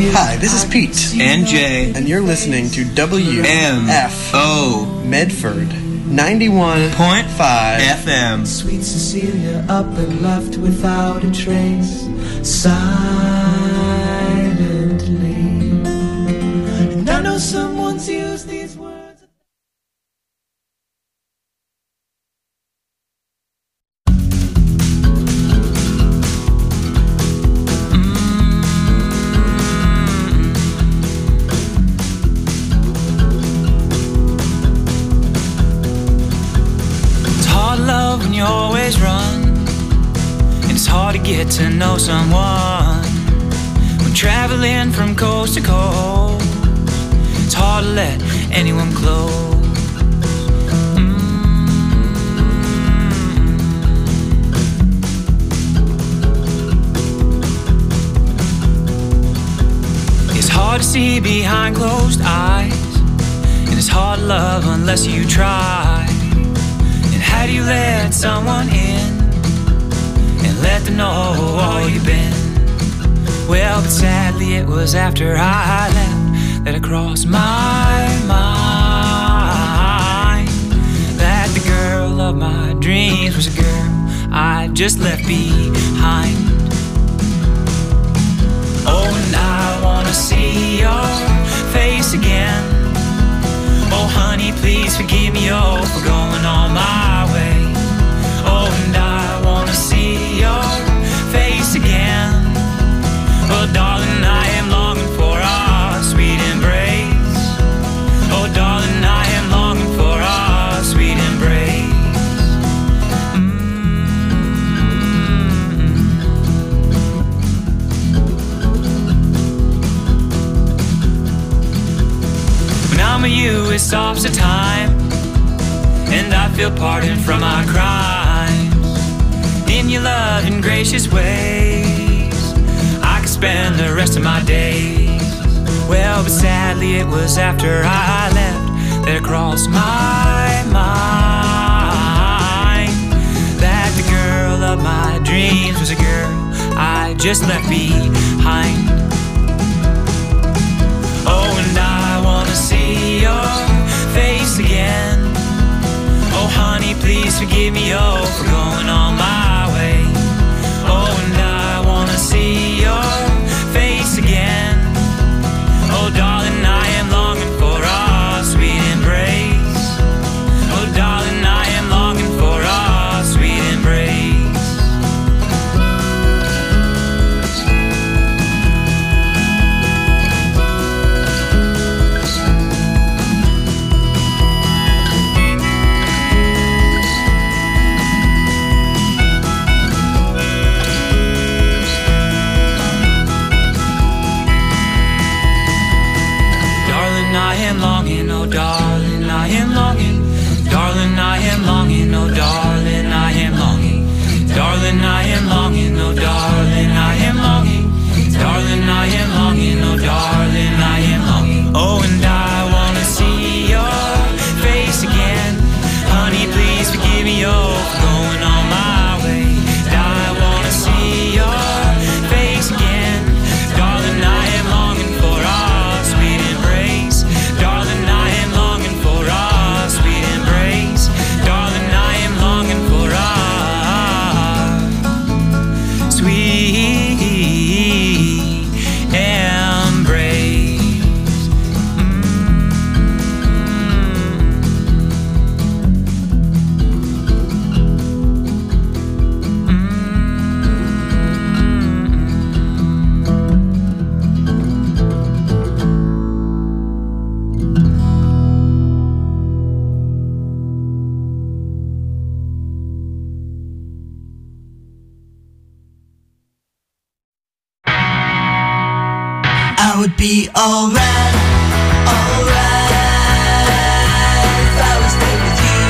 Hi, this is Pete. And Jay. And you're listening to WMFO Medford 91.5 FM. Sweet Cecilia up and left without a trace, silently. And I know someone's used these words. You always run, and it's hard to get to know someone when traveling from coast to coast. It's hard to let anyone close. It's hard to see behind closed eyes, and it's hard to love unless you try. How do you let someone in and let them know all you've been? Well, but sadly it was after I left that it crossed my mind that the girl of my dreams was a girl I just left behind. Oh, and I wanna see your face again. Oh, honey, please forgive me, oh, for going on my way. Oh, and I wanna see your face again. Oh, darling, I am longing for our sweet embrace. Oh, darling, I am longing for our sweet embrace. When I'm with you, it stops the time, and I feel pardoned from my crimes. In your loving, gracious ways, I could spend the rest of my days. Well, but sadly it was after I left that it crossed my mind that the girl of my dreams was a girl I just left behind. Oh, and I wanna see your face again. Oh, honey, please forgive me, oh, for going on my way. Oh, and I wanna see your face again. Oh, darling, I am longing for our sweet embrace. Oh, darling, I am longing for our sweet embrace. I am longing, oh darling, I am longing. Darling, I am longing, oh darling, I am longing. Darling, I am longing, oh darling, I am longing. Darling, I am longing, oh darling, I am longing. Oh, and I wanna see your face again. Honey, please forgive me, oh, for going on my way. I wanna see your face again. Darling, I am longing for our sweet embrace. Darling, I am longing for our sweet embrace. Darling, I am longing for our sweet embrace. I would be alright, alright, if I was there with you,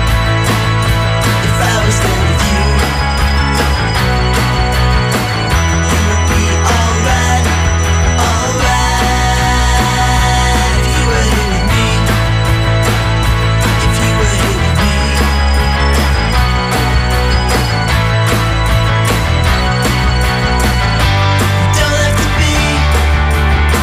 if I was there with you. You would be alright, alright, if you were here with me, if you were here with me. Don't have to be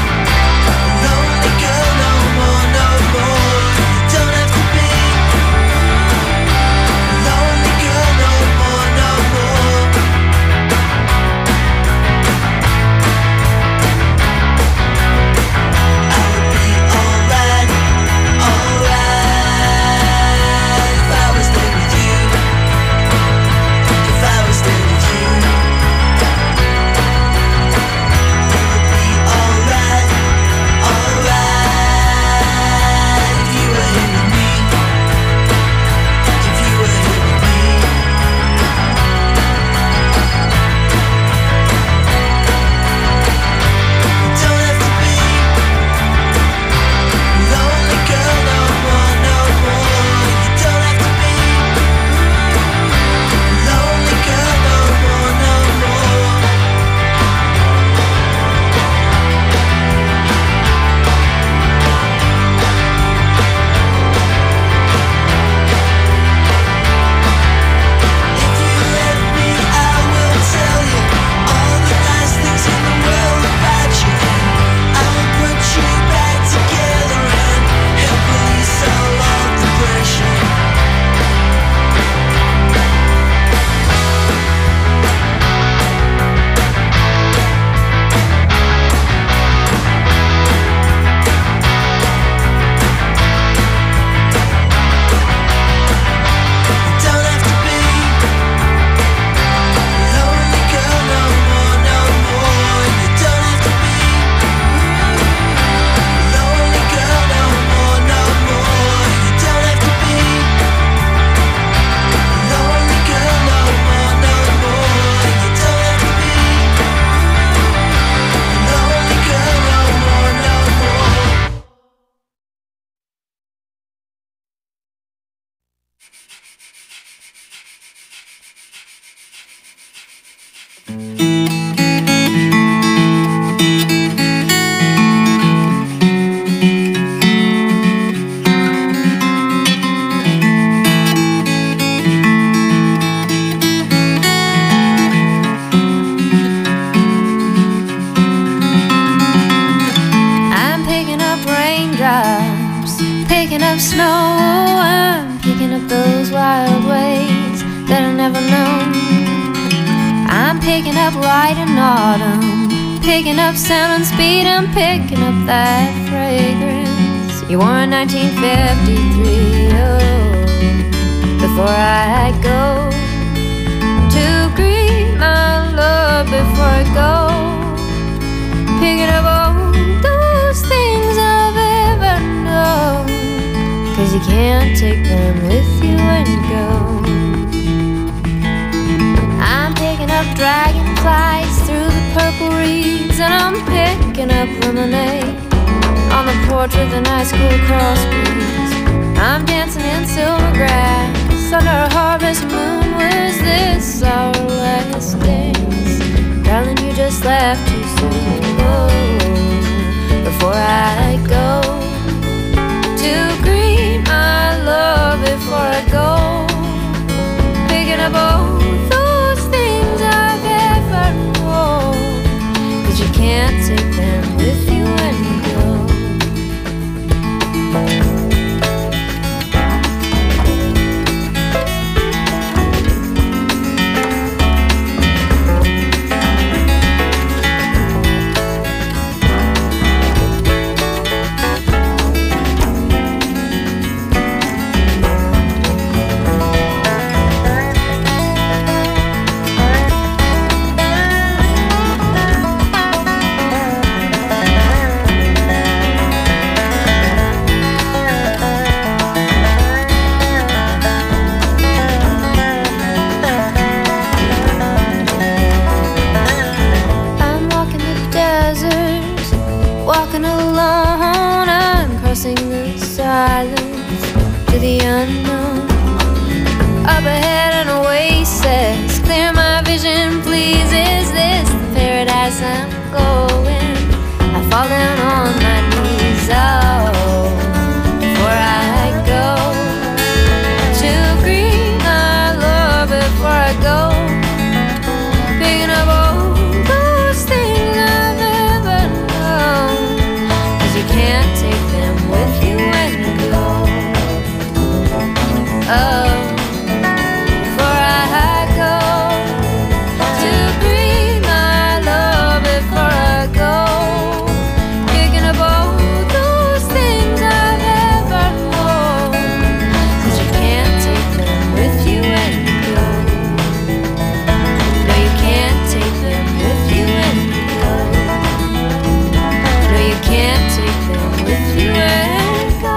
I'm picking up light in autumn, picking up sound and speed, I'm picking up that fragrance you wore in 1953. Oh, before I go to greet my love, before I go, picking up all those things I've ever known, 'cause you can't take them with you when you go. I'm picking up dragonflies through the purple reeds, and I'm picking up lemonade on the porch with an ice cold cross breeze. I'm dancing in silver grass under a harvest moon. Was this our last dance? Darling, you just left too soon. Oh, before I go to greet my love, before I go, picking up all those things I've ever known, 'cause you can't take them with you when you go. To the unknown, up ahead an oasis, clear my vision please. Is this the paradise I'm going? I fall down on my knees. Oh, before I go to greet my love, before I go, picking up all those things I've ever known, 'cause you can't take them with you when you go. Oh, before I go to greet my love, before I go, picking up all those things I've ever known, 'cause you can't take them with you when you go. No, you can't take them with you when you go. No, you can't take them with you when you go.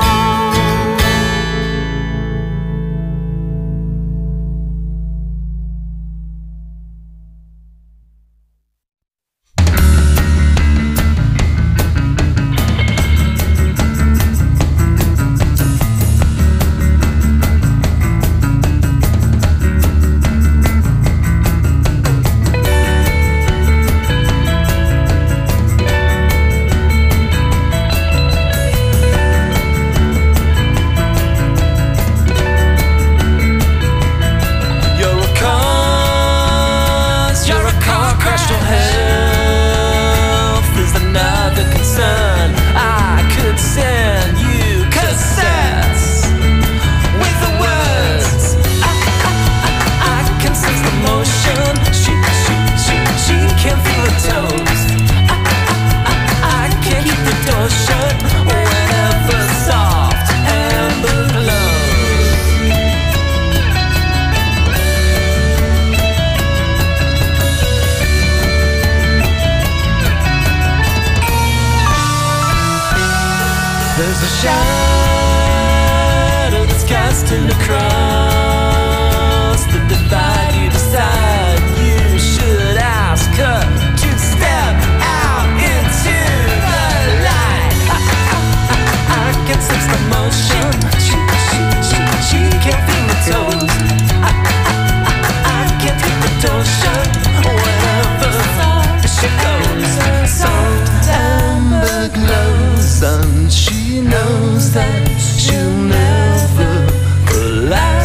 There's a shadow that's casting across the divide. You decide you should ask her to step out into the light. I can sense the motion. She can't feel the toes. I can't keep the door shut wherever she goes. Soft amber glows, and she knows that she'll never collide.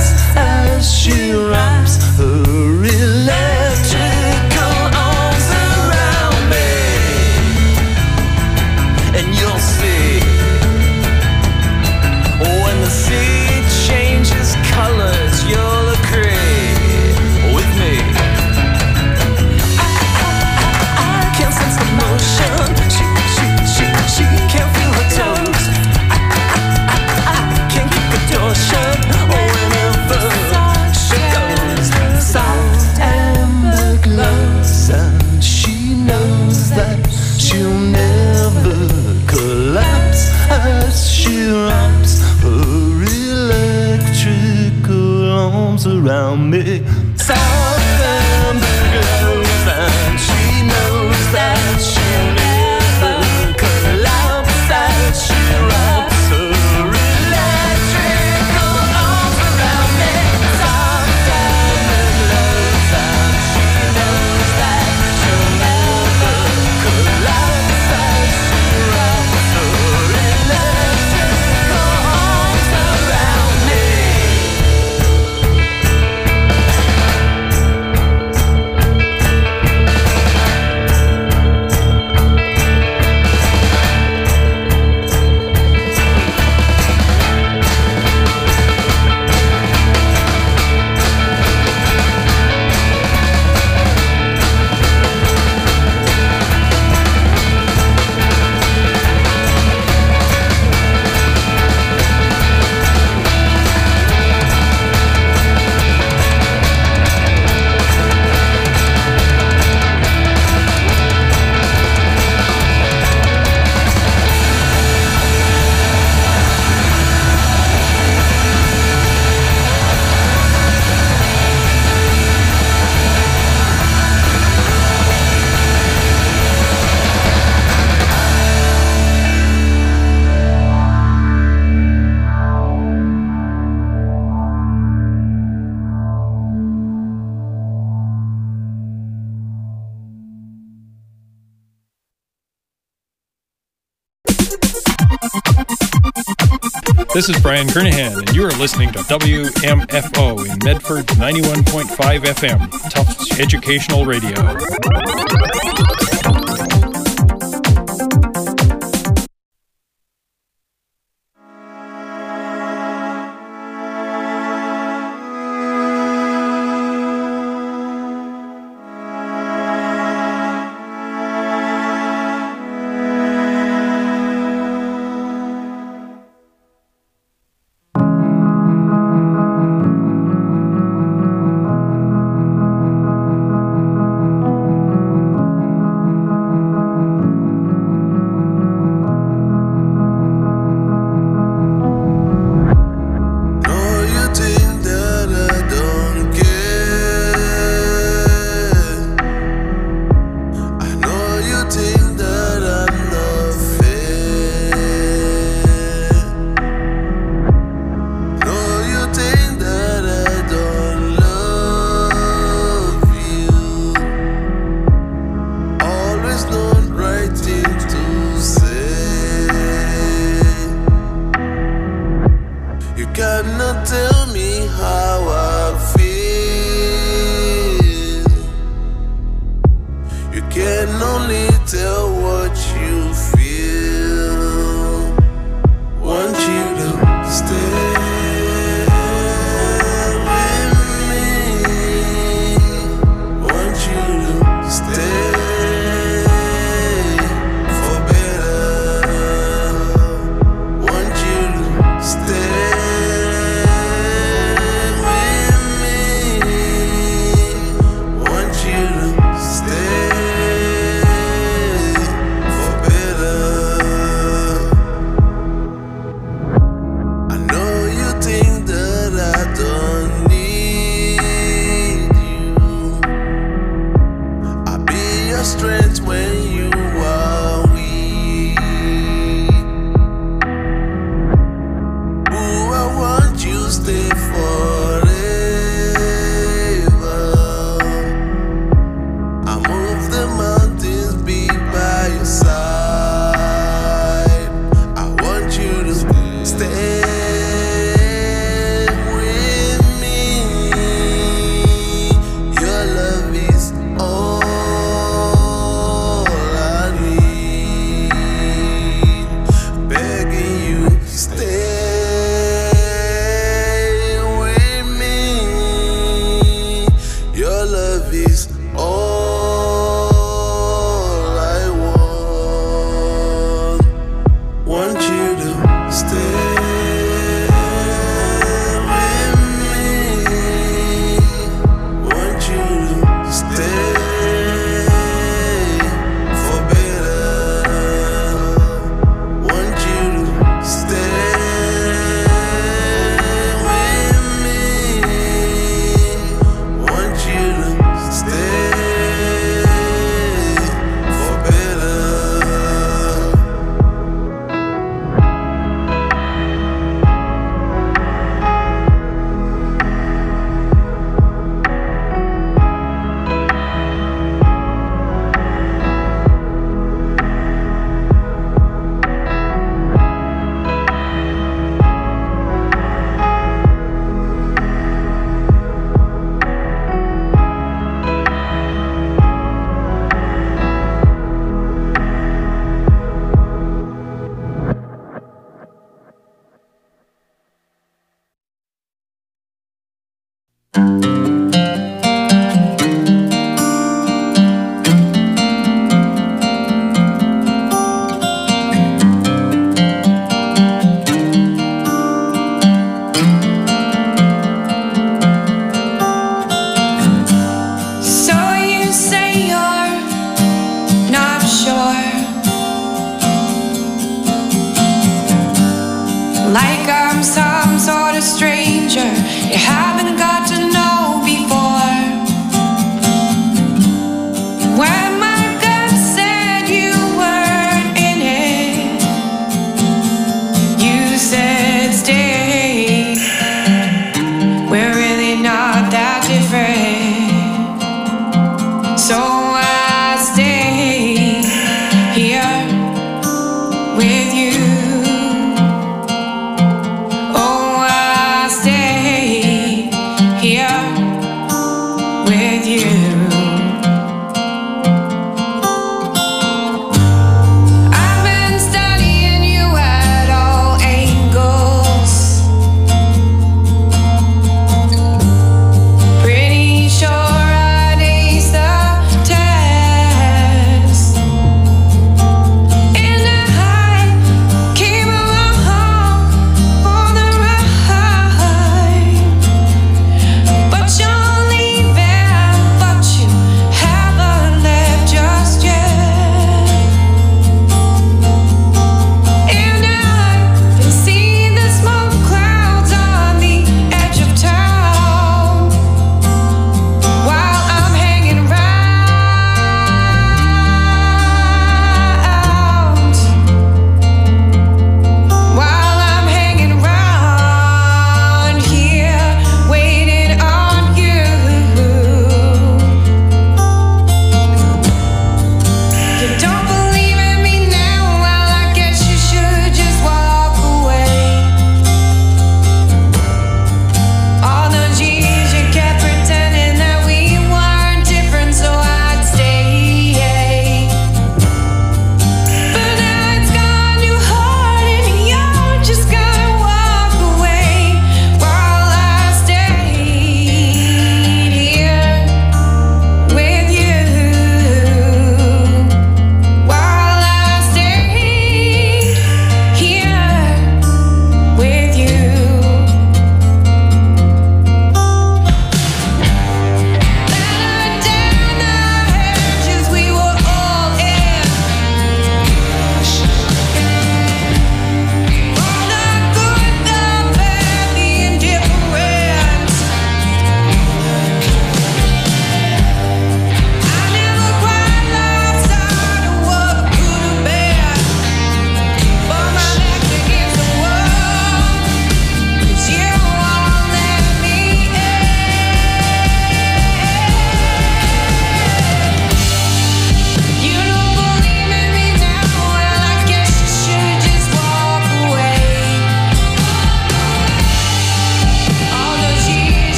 This is Brian Kernahan, and you are listening to WMFO in Medford 91.5 FM, Tufts Educational Radio.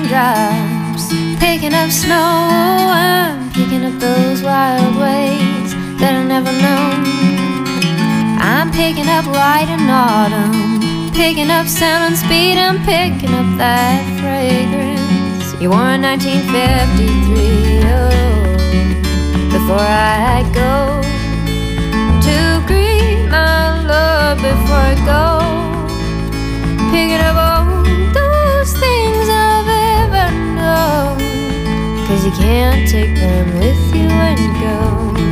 raindrops, picking up snow. I'm picking up those wild ways that I never known. I'm picking up light in autumn, picking up sound and speed. I'm picking up that fragrance you wore in 1953. Oh, before I go to greet my love, before I go, picking up all those things I've ever known, 'cause you can't take them with you when you go.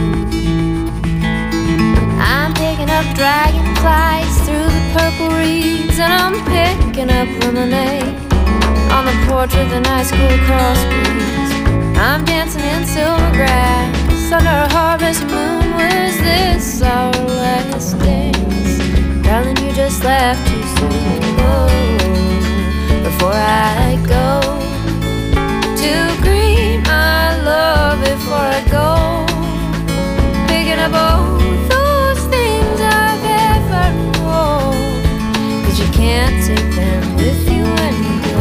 I'm picking up dragonflies through the purple reeds, and I'm picking up lemonade on the porch with an ice cool cross breeze. I'm dancing in silver grass under a harvest moon. Was this our last dance? Darling, you just left too soon. Oh, before I go to greet my love, before I go, picking up all those things I've ever known, 'cause you can't take them with you when you go.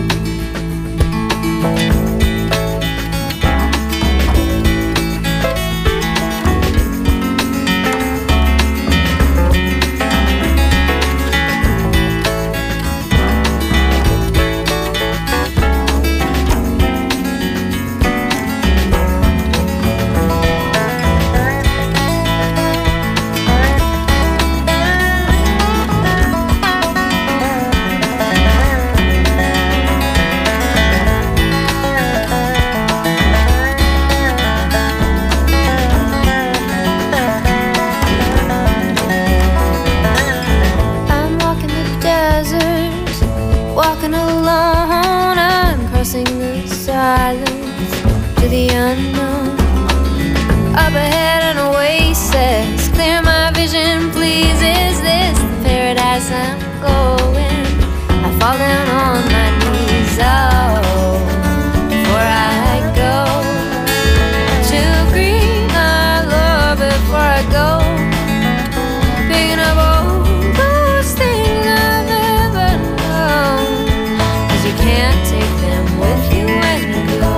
To the unknown, up ahead an oasis, clear my vision please. Is this the paradise I'm going? I fall down on my knees. Oh, before I go to greet my love, before I go, picking up all those things I've ever known, 'cause you can't take them with you when you go.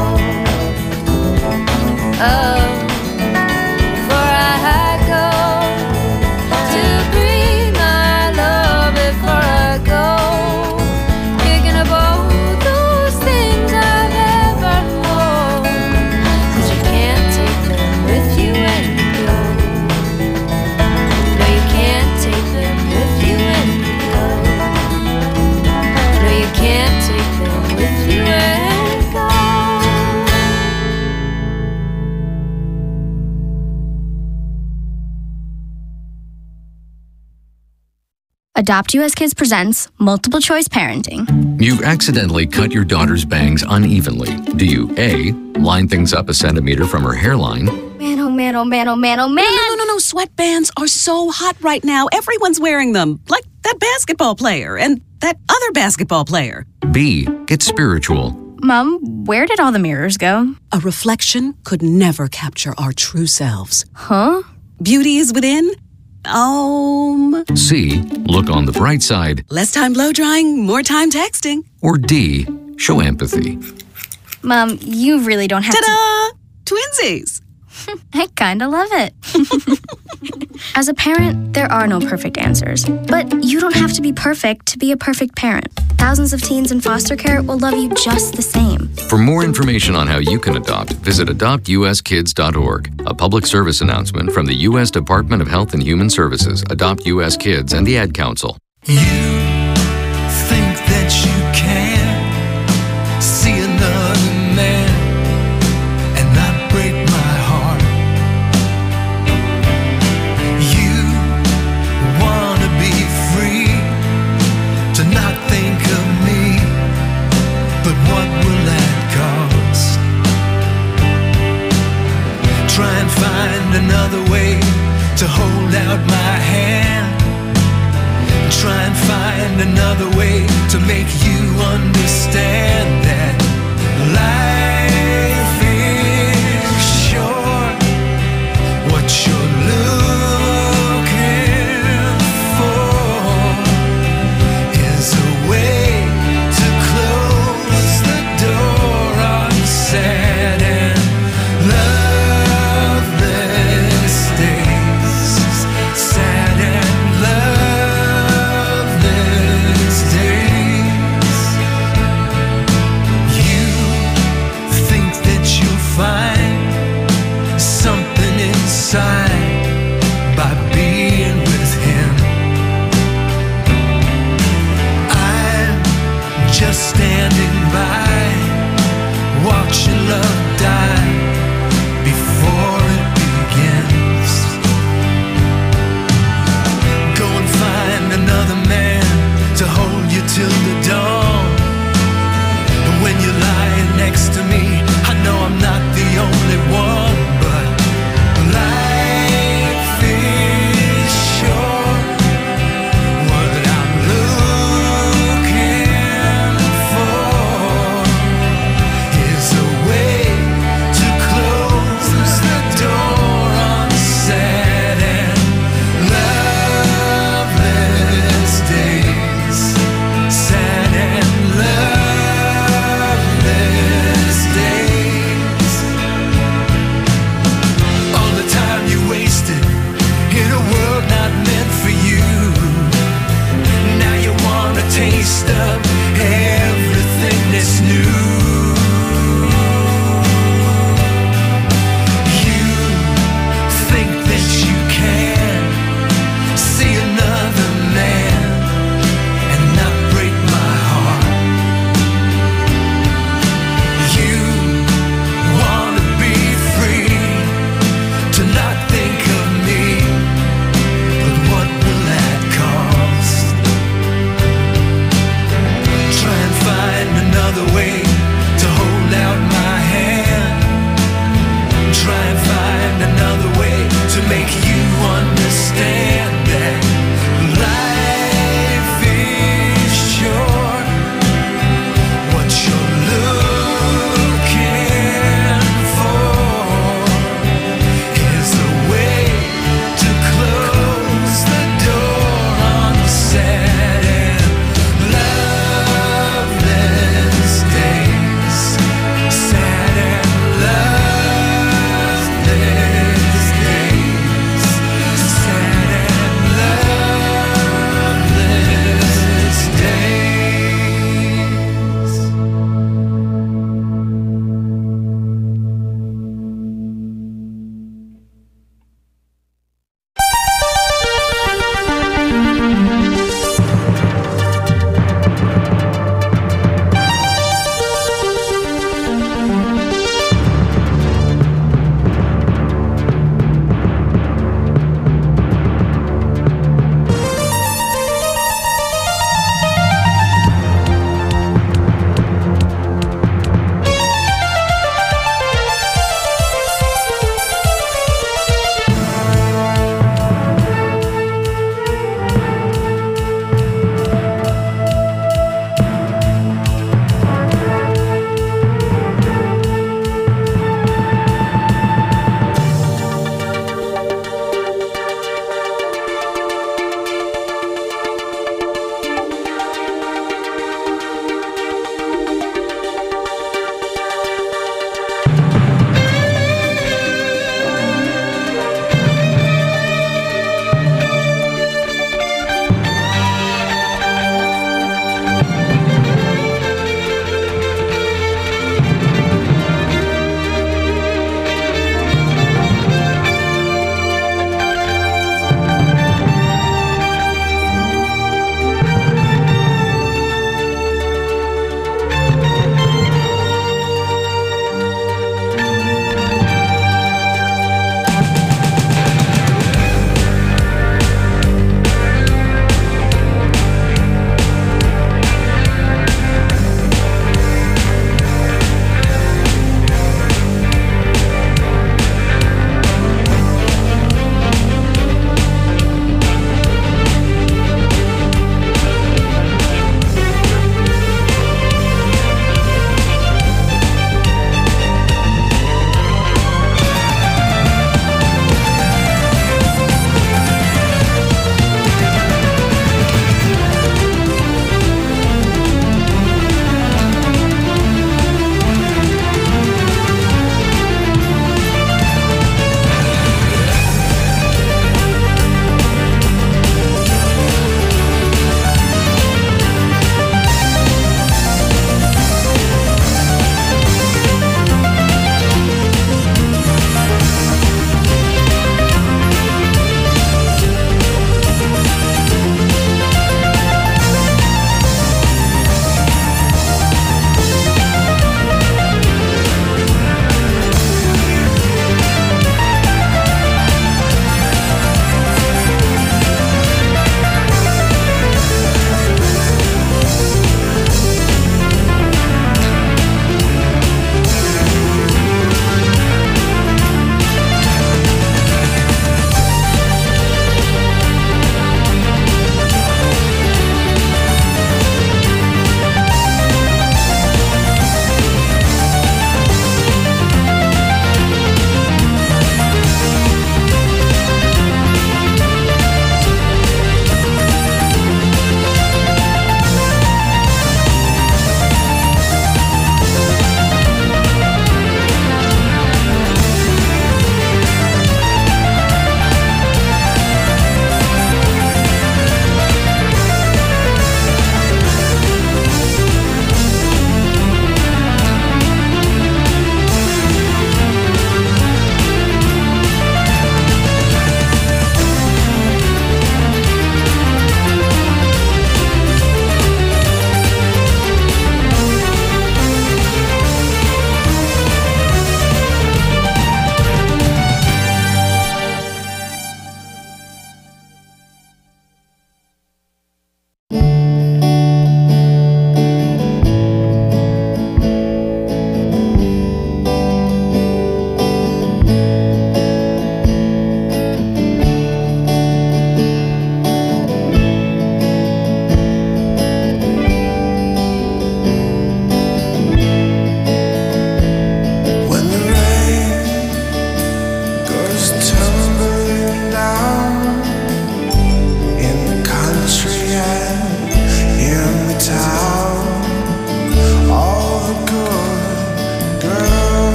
Oh, before I go to greet my love, before I go, picking up all those things I've ever known, 'cause you can't take them with you when you go. No, you can't take them with you when you go. No, you can't take them with you when you go. Adopt US Kids presents Multiple Choice Parenting. You've accidentally cut your daughter's bangs unevenly. Do you A, line things up a centimeter from her hairline? Man, oh man, oh man, oh man, oh man! No. Sweatbands are so hot right now. Everyone's wearing them. Like that basketball player and that other basketball player. B, get spiritual. Mom, where did all the mirrors go? A reflection could never capture our true selves. Huh? Beauty is within. C, look on the bright side. Less time blow drying, more time texting. Or D, show empathy. Mom, you really don't have Ta-da! Twinsies! I kinda love it. As a parent, there are no perfect answers. But you don't have to be perfect to be a perfect parent. Thousands of teens in foster care will love you just the same. For more information on how you can adopt, visit adoptuskids.org. A public service announcement from the U.S. Department of Health and Human Services, Adopt U.S. Kids, and the Ad Council. You think that you can see another man and not break my heart. You wanna be free to not think of me, but what will that cost? Try and find another way to hold out my hand. Try and find another way to make you understand that life is short. What you're looking for is a way to close the door. standing by, watching love die before it begins. Go and find another man to hold you till the dawn. And when you're lying next to me, I know I'm not the only one, but life is short. What I'm looking for is a way to close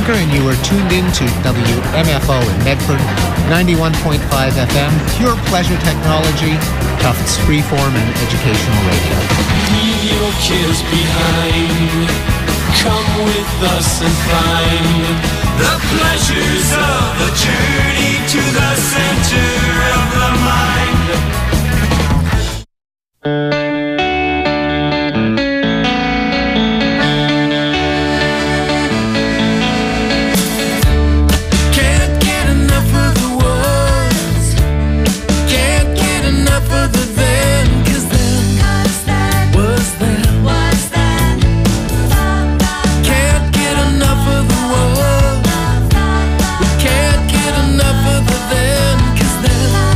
Bunker, and you are tuned in to WMFO in Medford, 91.5 FM, pure pleasure technology, Tufts freeform and educational radio. Leave your cares behind. Come with us and find the pleasures of a journey to the center of the mind. Then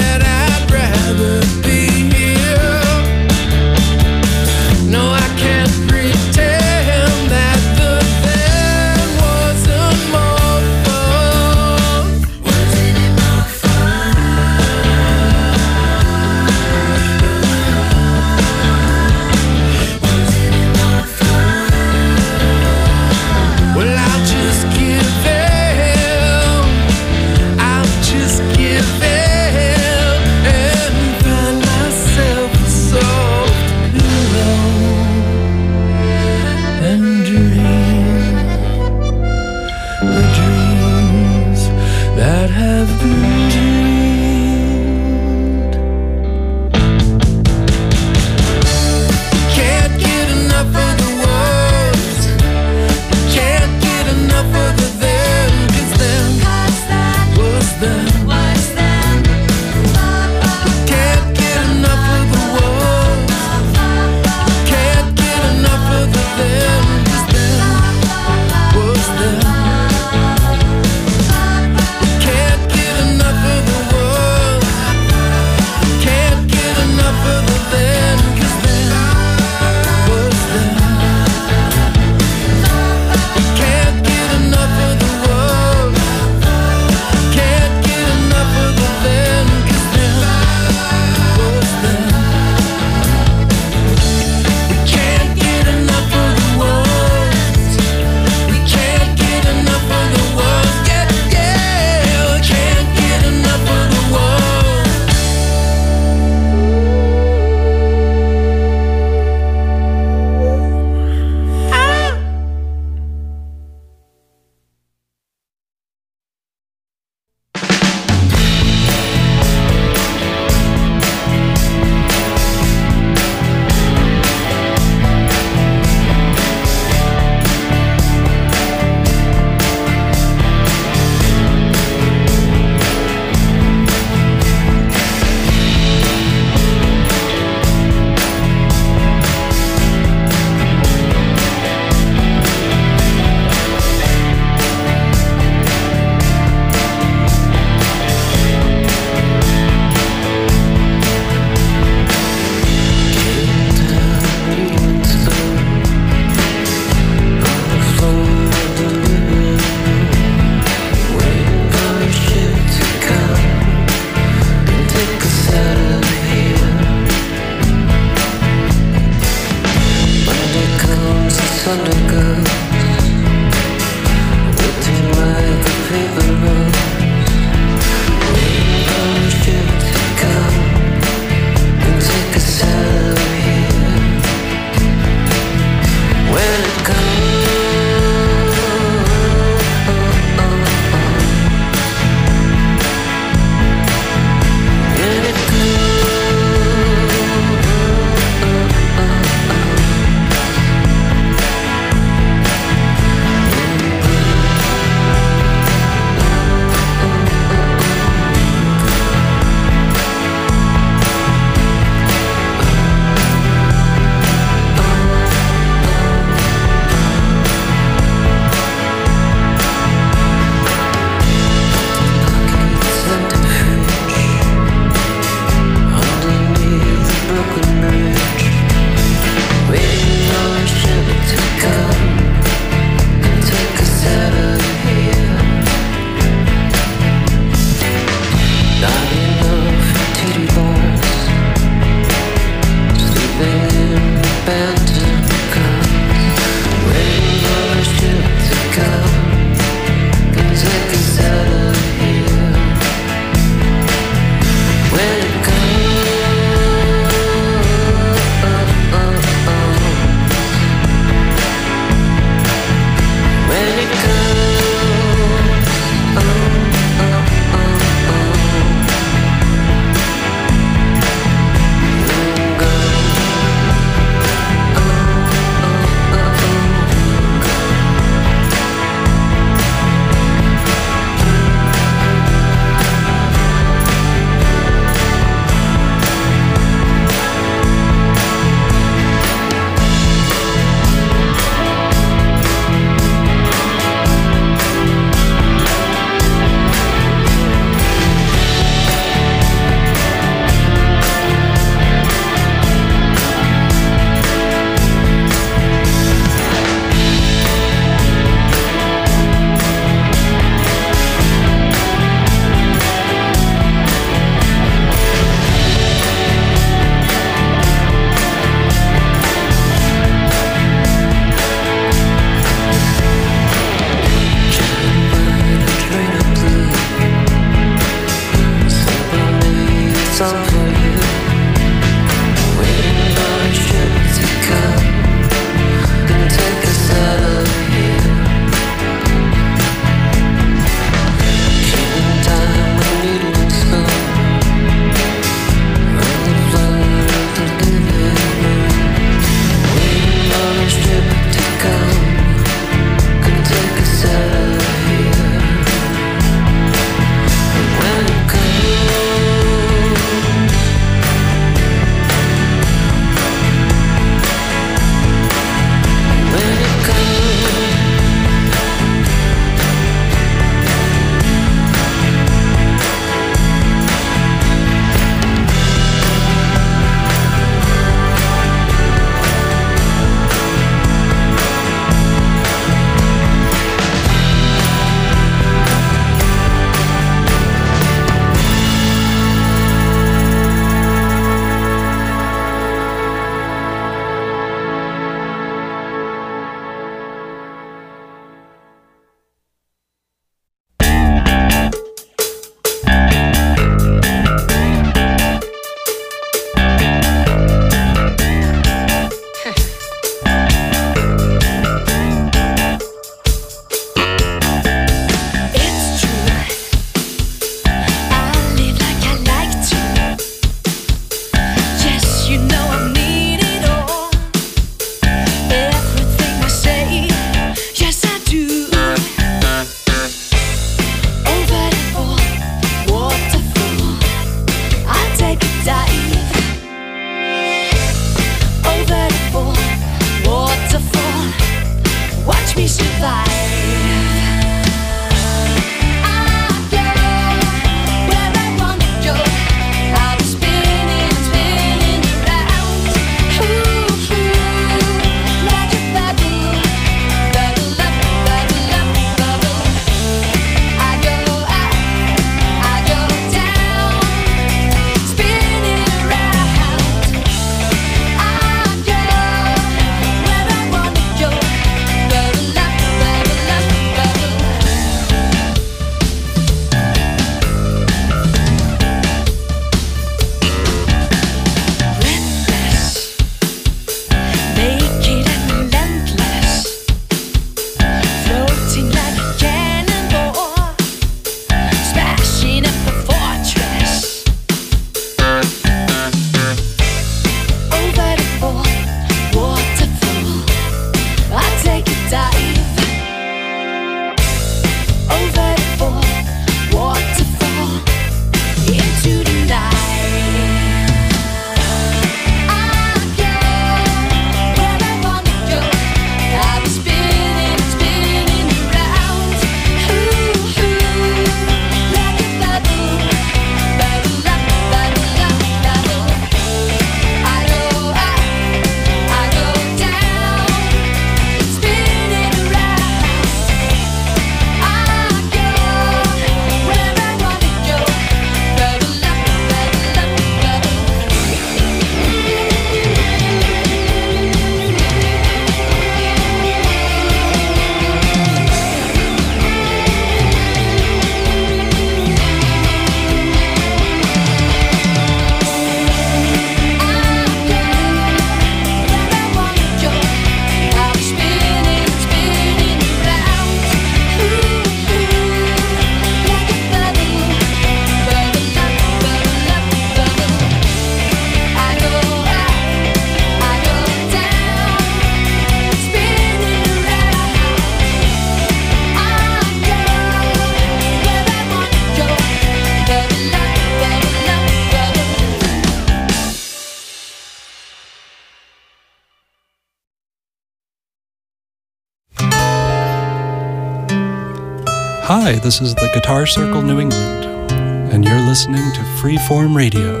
Hi, this is the Guitar Circle New England, and you're listening to Freeform Radio,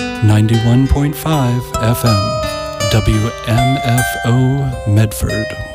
91.5 FM, WMFO Medford.